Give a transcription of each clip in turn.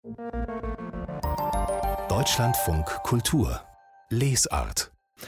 Deutschlandfunk Kultur Lesart.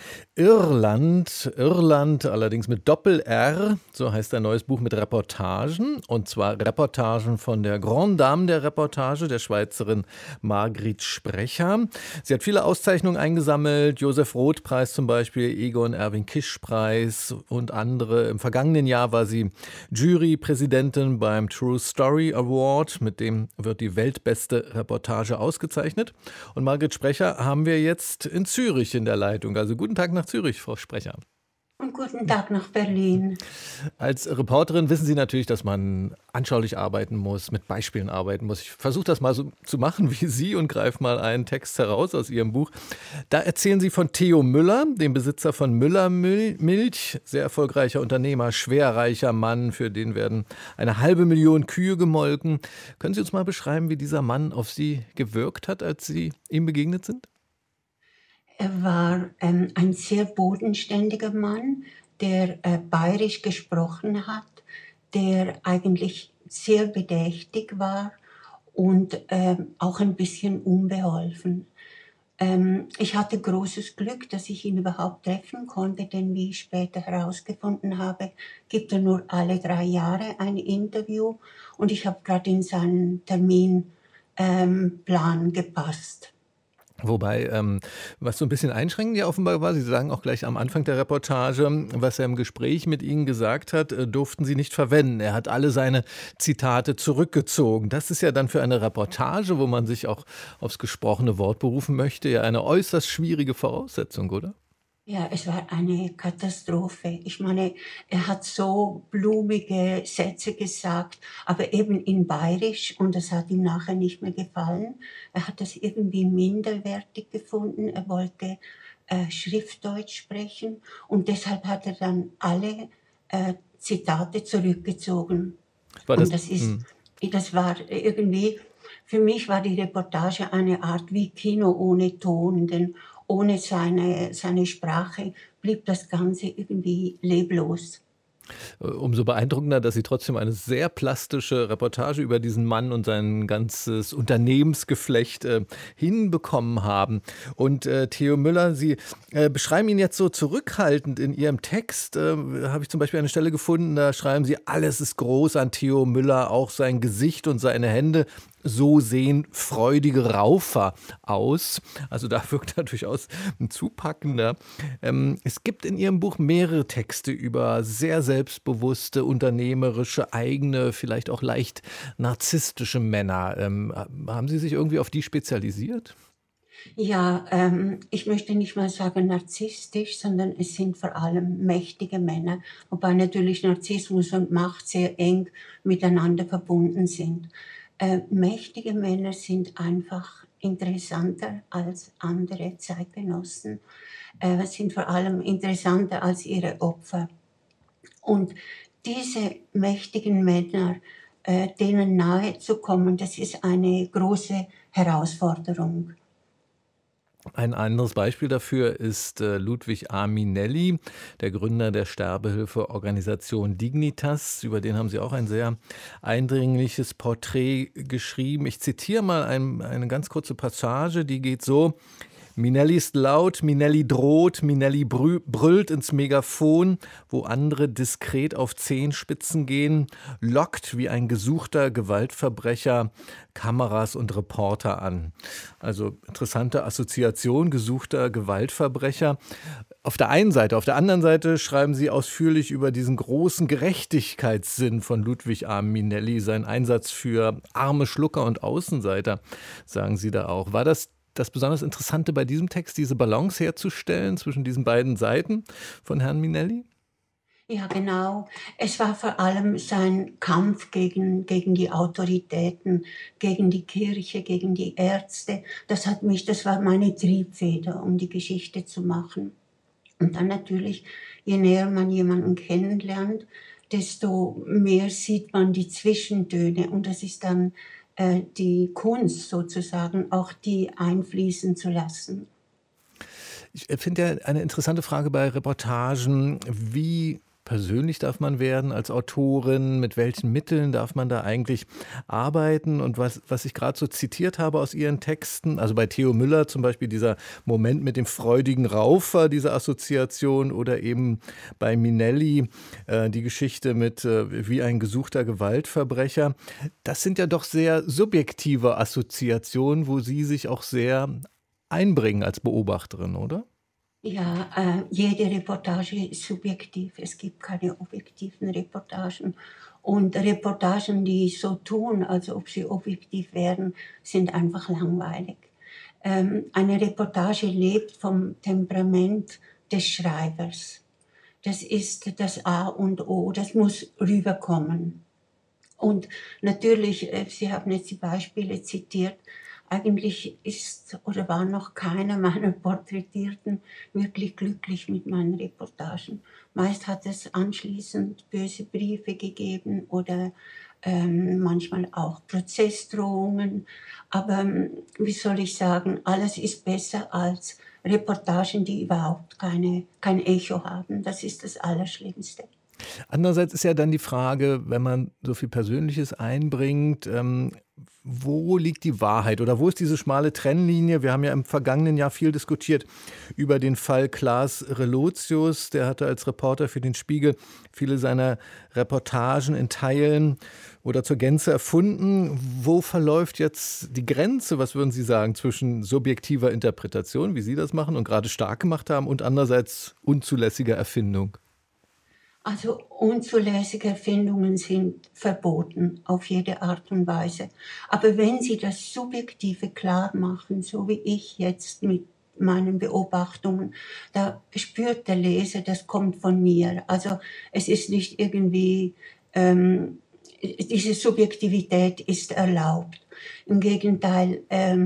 Irland, allerdings mit Doppel-R, so heißt ein neues Buch mit Reportagen, und zwar Reportagen von der Grande Dame der Reportage, der Schweizerin Margrit Sprecher. Sie hat viele Auszeichnungen eingesammelt, Josef-Roth-Preis zum Beispiel, Egon Erwin-Kisch-Preis und andere. Im vergangenen Jahr war sie Jurypräsidentin beim True Story Award, mit dem wird die weltbeste Reportage ausgezeichnet. Und Margrit Sprecher haben wir jetzt in Zürich in der Leitung. Also guten Tag nach Zürich, Frau Sprecher. Und guten Tag nach Berlin. Als Reporterin wissen Sie natürlich, dass man anschaulich arbeiten muss, mit Beispielen arbeiten muss. Ich versuche das mal so zu machen wie Sie und greife mal einen Text heraus aus Ihrem Buch. Da erzählen Sie von Theo Müller, dem Besitzer von Müller Milch, sehr erfolgreicher Unternehmer, schwerreicher Mann, für den werden 500.000 Kühe gemolken. Können Sie uns mal beschreiben, wie dieser Mann auf Sie gewirkt hat, als Sie ihm begegnet sind? Er war ein sehr bodenständiger Mann, der bayerisch gesprochen hat, der eigentlich sehr bedächtig war und auch ein bisschen unbeholfen. Ich hatte großes Glück, dass ich ihn überhaupt treffen konnte, denn wie ich später herausgefunden habe, gibt er nur alle 3 Jahre ein Interview und ich habe gerade in seinen Terminplan gepasst. Wobei, was so ein bisschen einschränkend ja offenbar war, Sie sagen auch gleich am Anfang der Reportage, was er im Gespräch mit Ihnen gesagt hat, durften Sie nicht verwenden. Er hat alle seine Zitate zurückgezogen. Das ist ja dann für eine Reportage, wo man sich auch aufs gesprochene Wort berufen möchte, ja eine äußerst schwierige Voraussetzung, oder? Ja, es war eine Katastrophe. Ich meine, er hat so blumige Sätze gesagt, aber eben in Bayerisch und das hat ihm nachher nicht mehr gefallen. Er hat das irgendwie minderwertig gefunden. Er wollte Schriftdeutsch sprechen und deshalb hat er dann alle Zitate zurückgezogen. War das, Und das war irgendwie, für mich war die Reportage eine Art wie Kino ohne Ton, denn ohne seine Sprache blieb das Ganze irgendwie leblos. Umso beeindruckender, dass Sie trotzdem eine sehr plastische Reportage über diesen Mann und sein ganzes Unternehmensgeflecht hinbekommen haben. Und Theo Müller, Sie beschreiben ihn jetzt so zurückhaltend in Ihrem Text. Habe ich zum Beispiel eine Stelle gefunden, da schreiben Sie, alles ist groß an Theo Müller, auch sein Gesicht und seine Hände. So sehen freudige Raufer aus. Also da wirkt er durchaus ein zupackender. Es gibt in Ihrem Buch mehrere Texte über sehr selbstbewusste, unternehmerische, eigene, vielleicht auch leicht narzisstische Männer. Haben Sie sich irgendwie auf die spezialisiert? Ja, ich möchte nicht mal sagen narzisstisch, sondern es sind vor allem mächtige Männer, wobei natürlich Narzissmus und Macht sehr eng miteinander verbunden sind. Mächtige Männer sind einfach interessanter als andere Zeitgenossen, sind vor allem interessanter als ihre Opfer. Und diese mächtigen Männer, denen nahe zu kommen, das ist eine große Herausforderung. Ein anderes Beispiel dafür ist Ludwig A. Minelli, der Gründer der Sterbehilfeorganisation Dignitas. Über den haben Sie auch ein sehr eindringliches Porträt geschrieben. Ich zitiere mal eine ganz kurze Passage, die geht so: Minelli ist laut, Minelli droht, Minelli brüllt ins Megafon, wo andere diskret auf Zehenspitzen gehen, lockt wie ein gesuchter Gewaltverbrecher Kameras und Reporter an. Also interessante Assoziation, gesuchter Gewaltverbrecher. Auf der einen Seite, auf der anderen Seite schreiben Sie ausführlich über diesen großen Gerechtigkeitssinn von Ludwig A. Minelli, seinen Einsatz für arme Schlucker und Außenseiter, sagen Sie da auch. War das besonders Interessante bei diesem Text, diese Balance herzustellen zwischen diesen beiden Seiten von Herrn Minelli? Ja, genau. Es war vor allem sein Kampf gegen die Autoritäten, gegen die Kirche, gegen die Ärzte. Das war meine Triebfeder, um die Geschichte zu machen. Und dann natürlich, je näher man jemanden kennenlernt, desto mehr sieht man die Zwischentöne. Und das ist dann die Kunst sozusagen, auch die einfließen zu lassen. Ich finde ja eine interessante Frage bei Reportagen, wie persönlich darf man werden als Autorin? Mit welchen Mitteln darf man da eigentlich arbeiten? Und was ich gerade so zitiert habe aus Ihren Texten, also bei Theo Müller zum Beispiel dieser Moment mit dem freudigen Raufer, diese Assoziation, oder eben bei Minelli die Geschichte mit wie ein gesuchter Gewaltverbrecher. Das sind ja doch sehr subjektive Assoziationen, wo Sie sich auch sehr einbringen als Beobachterin, oder? Ja, jede Reportage ist subjektiv. Es gibt keine objektiven Reportagen. Und Reportagen, die so tun, als ob sie objektiv wären, sind einfach langweilig. Eine Reportage lebt vom Temperament des Schreibers. Das ist das A und O, das muss rüberkommen. Und natürlich, Sie haben jetzt die Beispiele zitiert, eigentlich ist oder war noch keiner meiner Porträtierten wirklich glücklich mit meinen Reportagen. Meist hat es anschließend böse Briefe gegeben oder manchmal auch Prozessdrohungen. Aber wie soll ich sagen, alles ist besser als Reportagen, die überhaupt kein Echo haben. Das ist das Allerschlimmste. Andererseits ist ja dann die Frage, wenn man so viel Persönliches einbringt, wo liegt die Wahrheit oder wo ist diese schmale Trennlinie? Wir haben ja im vergangenen Jahr viel diskutiert über den Fall Klaas Relotius. Der hatte als Reporter für den Spiegel viele seiner Reportagen in Teilen oder zur Gänze erfunden. Wo verläuft jetzt die Grenze, was würden Sie sagen, zwischen subjektiver Interpretation, wie Sie das machen und gerade stark gemacht haben, und andererseits unzulässiger Erfindung? Also unzulässige Erfindungen sind verboten auf jede Art und Weise. Aber wenn Sie das Subjektive klar machen, so wie ich jetzt mit meinen Beobachtungen, da spürt der Leser, das kommt von mir. Also es ist nicht irgendwie, diese Subjektivität ist erlaubt. Im Gegenteil,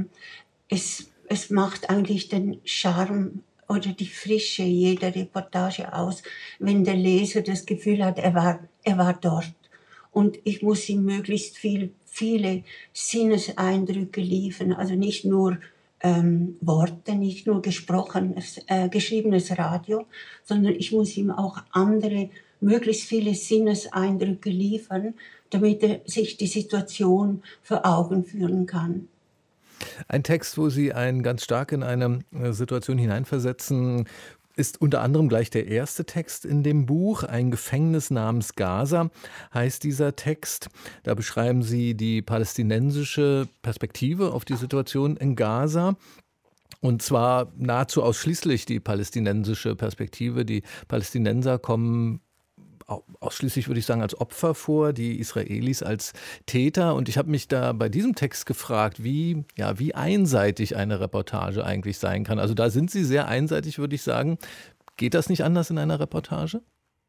es macht eigentlich den Charme oder die Frische jeder Reportage aus, wenn der Leser das Gefühl hat, er war dort. Und ich muss ihm möglichst viele Sinneseindrücke liefern, also nicht nur Worte, nicht nur geschriebenes Radio, sondern ich muss ihm auch andere, möglichst viele Sinneseindrücke liefern, damit er sich die Situation vor Augen führen kann. Ein Text, wo Sie einen ganz stark in eine Situation hineinversetzen, ist unter anderem gleich der erste Text in dem Buch. Ein Gefängnis namens Gaza heißt dieser Text. Da beschreiben Sie die palästinensische Perspektive auf die Situation in Gaza. Und zwar nahezu ausschließlich die palästinensische Perspektive. Die Palästinenser kommen ausschließlich, würde ich sagen, als Opfer vor, die Israelis als Täter. Und ich habe mich da bei diesem Text gefragt, wie einseitig eine Reportage eigentlich sein kann. Also da sind Sie sehr einseitig, würde ich sagen. Geht das nicht anders in einer Reportage?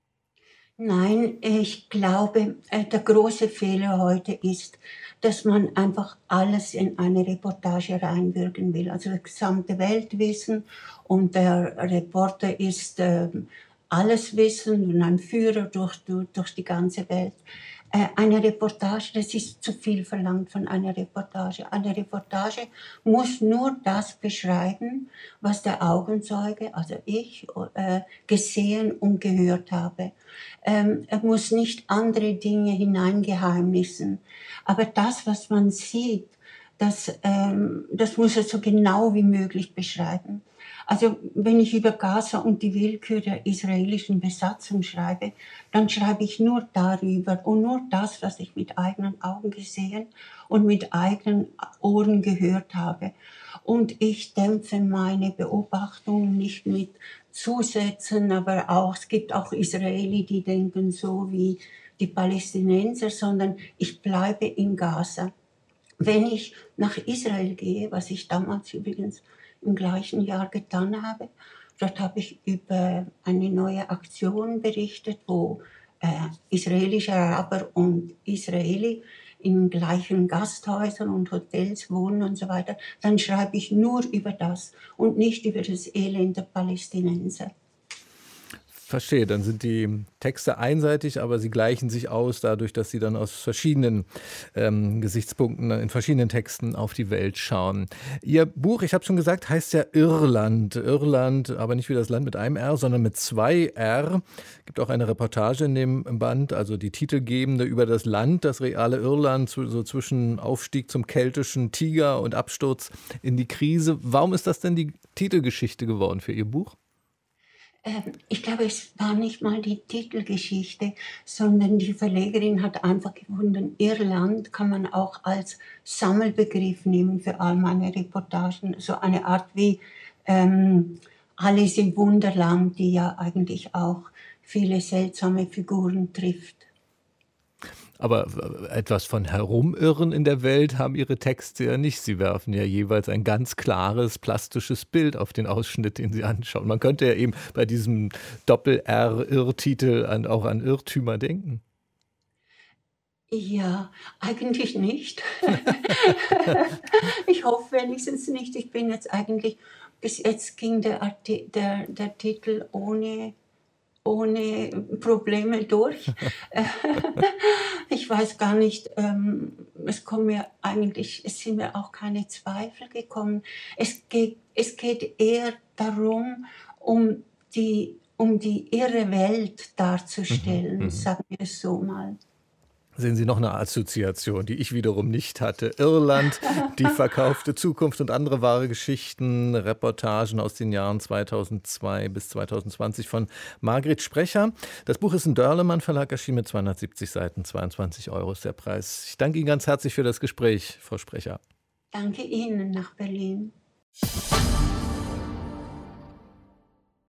Nein, ich glaube, der große Fehler heute ist, dass man einfach alles in eine Reportage reinwirken will. Also das gesamte Weltwissen, und der Reporter ist alles Wissen und ein Führer durch die ganze Welt. Eine Reportage, das ist zu viel verlangt von einer Reportage. Eine Reportage muss nur das beschreiben, was der Augenzeuge, also ich, gesehen und gehört habe. Er muss nicht andere Dinge hineingeheimnissen. Aber das, was man sieht, das muss er so genau wie möglich beschreiben. Also wenn ich über Gaza und die Willkür der israelischen Besatzung schreibe, dann schreibe ich nur darüber und nur das, was ich mit eigenen Augen gesehen und mit eigenen Ohren gehört habe. Und ich dämpfe meine Beobachtungen nicht mit Zusätzen, aber auch, es gibt auch Israeli, die denken so wie die Palästinenser, sondern ich bleibe in Gaza. Wenn ich nach Israel gehe, was ich damals übrigens im gleichen Jahr getan habe, dort habe ich über eine neue Aktion berichtet, wo israelische Araber und Israeli in gleichen Gasthäusern und Hotels wohnen und so weiter, dann schreibe ich nur über das und nicht über das Elend der Palästinenser. Verstehe, dann sind die Texte einseitig, aber sie gleichen sich aus dadurch, dass sie dann aus verschiedenen Gesichtspunkten in verschiedenen Texten auf die Welt schauen. Ihr Buch, ich habe schon gesagt, heißt ja Irland. Irland, aber nicht wie das Land mit einem R, sondern mit 2 R. Gibt auch eine Reportage in dem Band, also die titelgebende über das Land, das reale Irland, so zwischen Aufstieg zum keltischen Tiger und Absturz in die Krise. Warum ist das denn die Titelgeschichte geworden für Ihr Buch? Ich glaube, es war nicht mal die Titelgeschichte, sondern die Verlegerin hat einfach gefunden, Irland kann man auch als Sammelbegriff nehmen für all meine Reportagen. So eine Art wie Alice im Wunderland, die ja eigentlich auch viele seltsame Figuren trifft. Aber etwas von Herumirren in der Welt haben Ihre Texte ja nicht. Sie werfen ja jeweils ein ganz klares, plastisches Bild auf den Ausschnitt, den Sie anschauen. Man könnte ja eben bei diesem Doppel-R-Irrtitel auch an Irrtümer denken. Ja, eigentlich nicht. Ich hoffe wenigstens nicht. Ich bin jetzt eigentlich, bis jetzt ging der Titel ohne Probleme durch. Ich weiß gar nicht, es sind mir auch keine Zweifel gekommen. Es geht eher darum, um die irre Welt darzustellen, sagen wir es so mal. Sehen Sie noch eine Assoziation, die ich wiederum nicht hatte. Irland, die verkaufte Zukunft und andere wahre Geschichten, Reportagen aus den Jahren 2002 bis 2020 von Margret Sprecher. Das Buch ist im Dörlemann Verlag erschienen mit 270 Seiten, 22 € ist der Preis. Ich danke Ihnen ganz herzlich für das Gespräch, Frau Sprecher. Danke Ihnen nach Berlin.